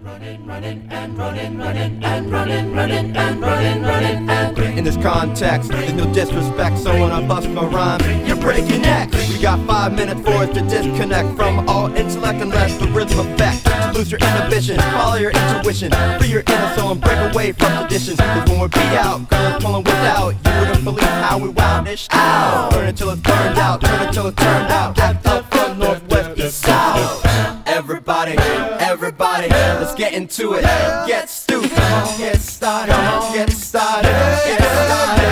In this context, there's no disrespect, so when I bust my rhyme, you're breaking necks. We got 5 minutes for us to disconnect from all intellect and let the rhythm affect. Lose your inhibition, follow your intuition, free your inner soul and break away from tradition. Cause when we be out, girls pulling without, you wouldn't believe how we wildish out. Burn it till it's burned out, turn it till it's turned out. Act up from northwest east south. Everybody, everybody, let's get into it. Get stupid, get started, get started, get started.